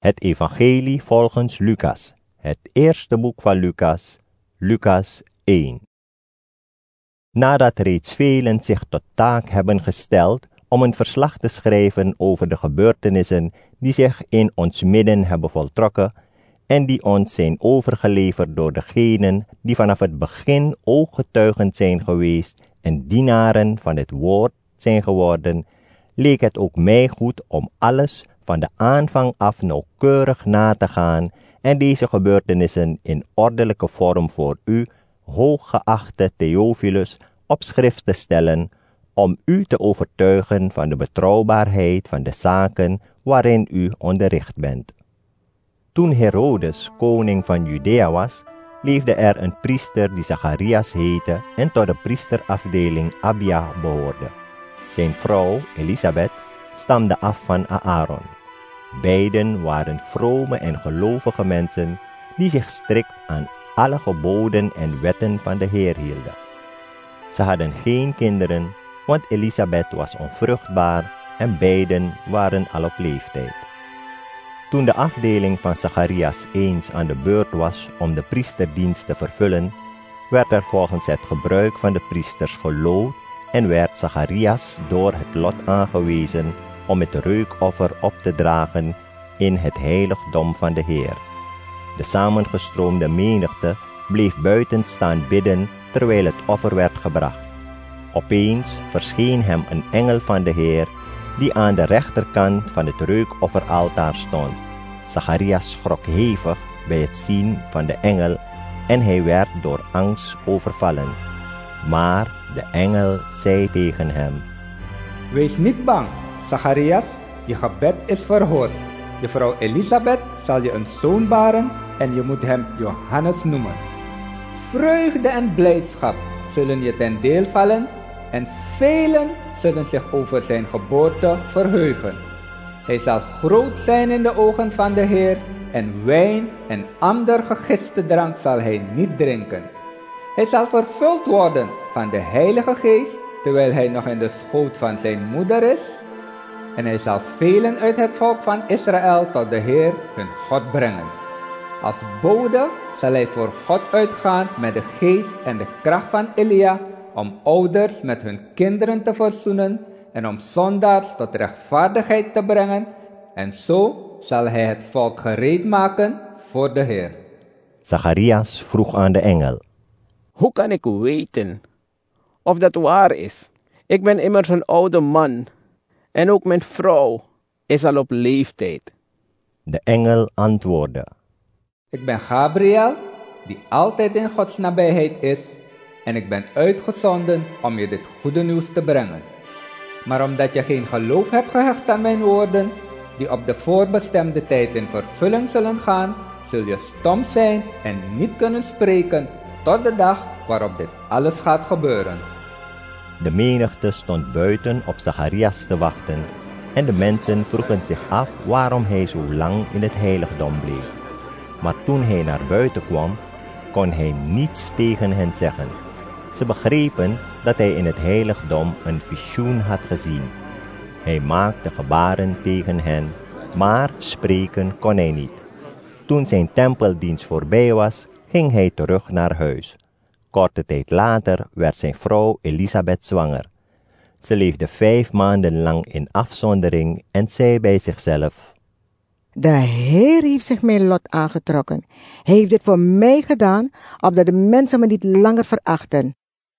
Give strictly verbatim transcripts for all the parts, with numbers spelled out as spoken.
Het evangelie volgens Lucas, het eerste boek van Lucas, Lucas één. Nadat reeds velen zich tot taak hebben gesteld om een verslag te schrijven over de gebeurtenissen die zich in ons midden hebben voltrokken en die ons zijn overgeleverd door degenen die vanaf het begin ooggetuigend zijn geweest en dienaren van het woord zijn geworden, leek het ook mij goed om alles van de aanvang af nauwkeurig na te gaan en deze gebeurtenissen in ordelijke vorm voor u, hooggeachte Theophilus, op schrift te stellen, om u te overtuigen van de betrouwbaarheid van de zaken waarin u onderricht bent. Toen Herodes koning van Judea was, leefde er een priester die Zacharias heette en tot de priesterafdeling Abia behoorde. Zijn vrouw, Elisabeth, stamde af van Aaron. Beiden waren vrome en gelovige mensen die zich strikt aan alle geboden en wetten van de Heer hielden. Ze hadden geen kinderen, want Elisabeth was onvruchtbaar en beiden waren al op leeftijd. Toen de afdeling van Zacharias eens aan de beurt was om de priesterdienst te vervullen, werd er volgens het gebruik van de priesters geloot en werd Zacharias door het lot aangewezen om het reukoffer op te dragen in het heiligdom van de Heer. De samengestroomde menigte bleef buiten staan bidden terwijl het offer werd gebracht. Opeens verscheen hem een engel van de Heer die aan de rechterkant van het reukofferaltaar stond. Zacharias schrok hevig bij het zien van de engel en hij werd door angst overvallen. Maar de engel zei tegen hem: Wees niet bang, Zacharias, je gebed is verhoord. Je vrouw Elisabeth zal je een zoon baren en je moet hem Johannes noemen. Vreugde en blijdschap zullen je ten deel vallen en velen zullen zich over zijn geboorte verheugen. Hij zal groot zijn in de ogen van de Heer en wijn en ander gegiste drank zal hij niet drinken. Hij zal vervuld worden van de Heilige Geest terwijl hij nog in de schoot van zijn moeder is. En hij zal velen uit het volk van Israël tot de Heer hun God brengen. Als bode zal hij voor God uitgaan met de geest en de kracht van Elia, om ouders met hun kinderen te verzoenen en om zondaars tot rechtvaardigheid te brengen. En zo zal hij het volk gereed maken voor de Heer. Zacharias vroeg aan de engel: Hoe kan ik weten of dat waar is? Ik ben immers een oude man en ook mijn vrouw is al op leeftijd. De engel antwoordde: Ik ben Gabriel, die altijd in Gods nabijheid is, en ik ben uitgezonden om je dit goede nieuws te brengen. Maar omdat je geen geloof hebt gehecht aan mijn woorden, die op de voorbestemde tijd in vervulling zullen gaan, zul je stom zijn en niet kunnen spreken tot de dag waarop dit alles gaat gebeuren. De menigte stond buiten op Zacharias te wachten en de mensen vroegen zich af waarom hij zo lang in het heiligdom bleef. Maar toen hij naar buiten kwam, kon hij niets tegen hen zeggen. Ze begrepen dat hij in het heiligdom een visioen had gezien. Hij maakte gebaren tegen hen, maar spreken kon hij niet. Toen zijn tempeldienst voorbij was, ging hij terug naar huis. Korte tijd later werd zijn vrouw Elisabeth zwanger. Ze leefde vijf maanden lang in afzondering en zei bij zichzelf: De Heer heeft zich mijn lot aangetrokken. Hij heeft dit voor mij gedaan, opdat de mensen me niet langer verachten.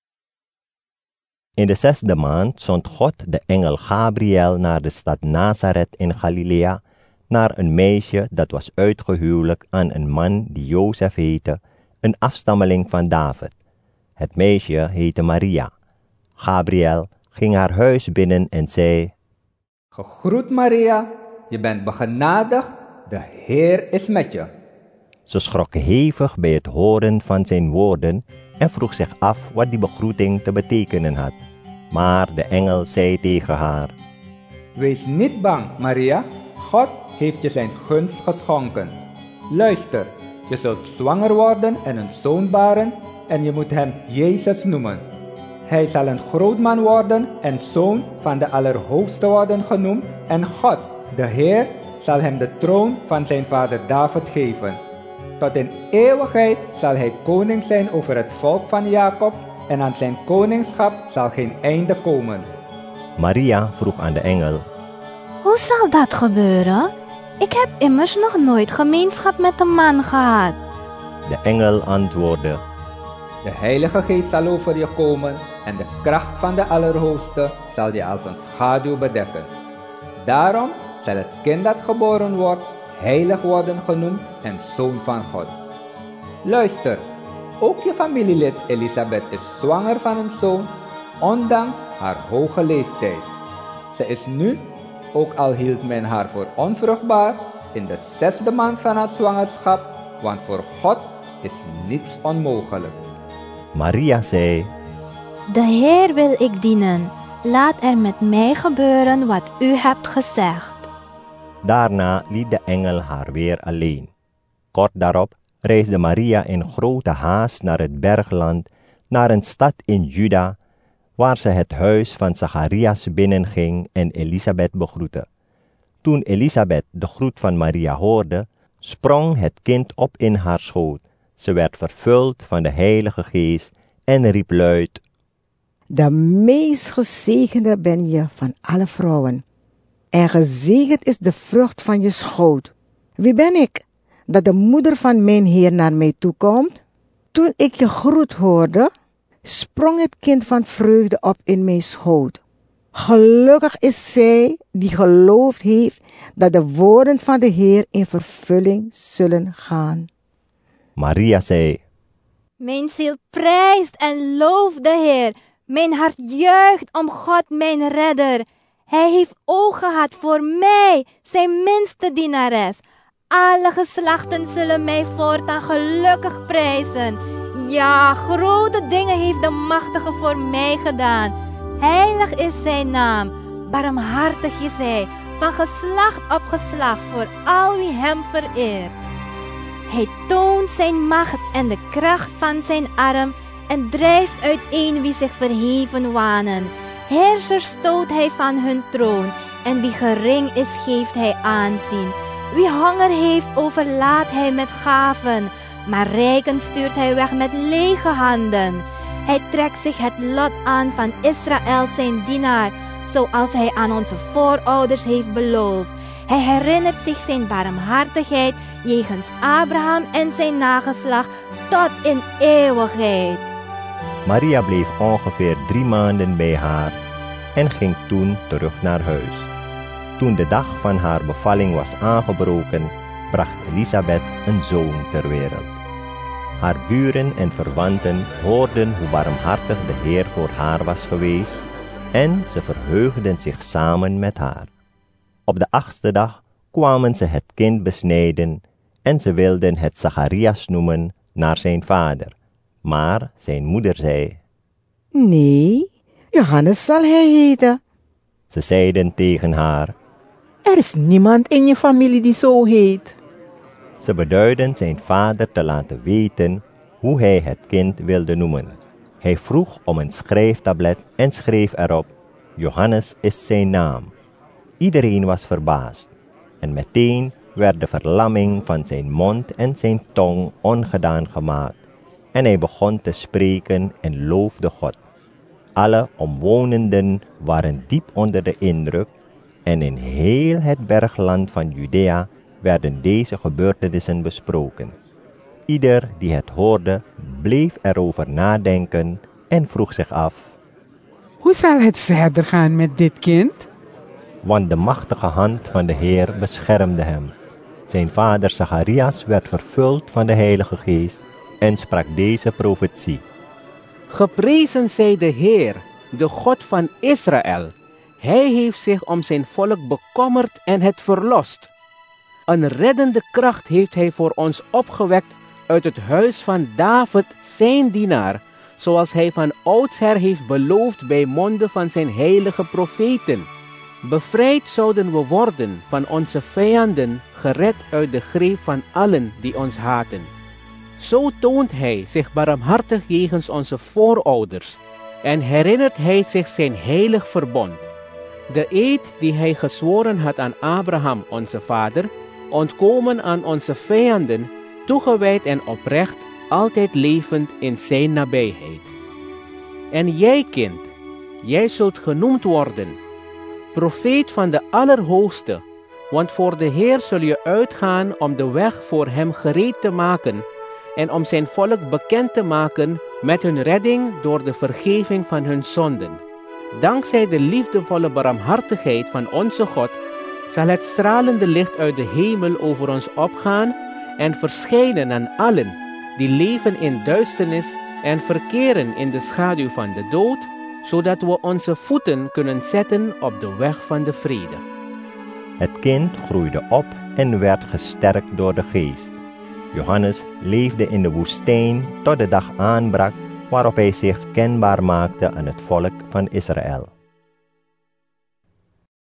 In de zesde maand zond God de engel Gabriel naar de stad Nazareth in Galilea, naar een meisje dat was uitgehuwelijk aan een man die Jozef heette, een afstammeling van David. Het meisje heette Maria. Gabriel ging haar huis binnen en zei: Gegroet Maria, je bent begenadigd, de Heer is met je. Ze schrok hevig bij het horen van zijn woorden en vroeg zich af wat die begroeting te betekenen had. Maar de engel zei tegen haar: Wees niet bang, Maria, God heeft je zijn gunst geschonken. Luister, je zult zwanger worden en een zoon baren en je moet hem Jezus noemen. Hij zal een groot man worden en zoon van de Allerhoogste worden genoemd en God, de Heer, zal hem de troon van zijn vader David geven. Tot in eeuwigheid zal hij koning zijn over het volk van Jacob en aan zijn koningschap zal geen einde komen. Maria vroeg aan de engel: Hoe zal dat gebeuren? Ik heb immers nog nooit gemeenschap met een man gehad. De engel antwoordde: De Heilige Geest zal over je komen en de kracht van de Allerhoogste zal je als een schaduw bedekken. Daarom zal het kind dat geboren wordt heilig worden genoemd en zoon van God. Luister, ook je familielid Elisabeth is zwanger van een zoon, ondanks haar hoge leeftijd. Ze is nu, ook al hield men haar voor onvruchtbaar, in de zesde maand van haar zwangerschap, want voor God is niets onmogelijk. Maria zei: De Heer wil ik dienen. Laat er met mij gebeuren wat u hebt gezegd. Daarna liet de engel haar weer alleen. Kort daarop reisde Maria in grote haast naar het bergland, naar een stad in Juda, waar ze het huis van Zacharias binnenging en Elisabeth begroette. Toen Elisabeth de groet van Maria hoorde, sprong het kind op in haar schoot. Ze werd vervuld van de Heilige Geest en riep luid: De meest gezegende ben je van alle vrouwen. En gezegend is de vrucht van je schoot. Wie ben ik, dat de moeder van mijn Heer naar mij toekomt? Toen ik je groet hoorde, sprong het kind van vreugde op in mijn schoot. Gelukkig is zij die geloofd heeft dat de woorden van de Heer in vervulling zullen gaan. Maria zei: Mijn ziel prijst en looft de Heer. Mijn hart juicht om God mijn redder. Hij heeft oog gehad voor mij, zijn minste dienares. Alle geslachten zullen mij voortaan gelukkig prijzen. Ja, grote dingen heeft de Machtige voor mij gedaan. Heilig is zijn naam, barmhartig is hij, van geslacht op geslacht voor al wie hem vereert. Hij toont zijn macht en de kracht van zijn arm en drijft uiteen wie zich verheven wanen. Heersers stoot hij van hun troon en wie gering is geeft hij aanzien. Wie honger heeft overlaadt hij met gaven, maar rijken stuurt hij weg met lege handen. Hij trekt zich het lot aan van Israël zijn dienaar, zoals hij aan onze voorouders heeft beloofd. Hij herinnert zich zijn barmhartigheid jegens Abraham en zijn nageslacht tot in eeuwigheid. Maria bleef ongeveer drie maanden bij haar en ging toen terug naar huis. Toen de dag van haar bevalling was aangebroken, bracht Elisabeth een zoon ter wereld. Haar buren en verwanten hoorden hoe barmhartig de Heer voor haar was geweest en ze verheugden zich samen met haar. Op de achtste dag kwamen ze het kind besnijden en ze wilden het Zacharias noemen naar zijn vader. Maar zijn moeder zei: Nee, Johannes zal hij heten. Ze zeiden tegen haar: Er is niemand in je familie die zo heet. Ze beduidden zijn vader te laten weten hoe hij het kind wilde noemen. Hij vroeg om een schrijftablet en schreef erop: Johannes is zijn naam. Iedereen was verbaasd en meteen werd de verlamming van zijn mond en zijn tong ongedaan gemaakt en hij begon te spreken en loofde God. Alle omwonenden waren diep onder de indruk en in heel het bergland van Judea werden deze gebeurtenissen besproken. Ieder die het hoorde, bleef erover nadenken en vroeg zich af: Hoe zal het verder gaan met dit kind? Want de machtige hand van de Heer beschermde hem. Zijn vader Zacharias werd vervuld van de Heilige Geest en sprak deze profetie: Geprezen zij de Heer, de God van Israël. Hij heeft zich om zijn volk bekommerd en het verlost. Een reddende kracht heeft hij voor ons opgewekt uit het huis van David, zijn dienaar, zoals hij van oudsher heeft beloofd bij monden van zijn heilige profeten. Bevrijd zouden we worden van onze vijanden, gered uit de greep van allen die ons haten. Zo toont hij zich barmhartig jegens onze voorouders en herinnert hij zich zijn heilig verbond. De eed die hij gezworen had aan Abraham, onze vader, ontkomen aan onze vijanden, toegewijd en oprecht, altijd levend in zijn nabijheid. En jij, kind, jij zult genoemd worden, profeet van de Allerhoogste, want voor de Heer zul je uitgaan om de weg voor hem gereed te maken en om zijn volk bekend te maken met hun redding door de vergeving van hun zonden. Dankzij de liefdevolle barmhartigheid van onze God zal het stralende licht uit de hemel over ons opgaan en verschijnen aan allen die leven in duisternis en verkeren in de schaduw van de dood, zodat we onze voeten kunnen zetten op de weg van de vrede. Het kind groeide op en werd gesterkt door de geest. Johannes leefde in de woestijn tot de dag aanbrak waarop hij zich kenbaar maakte aan het volk van Israël.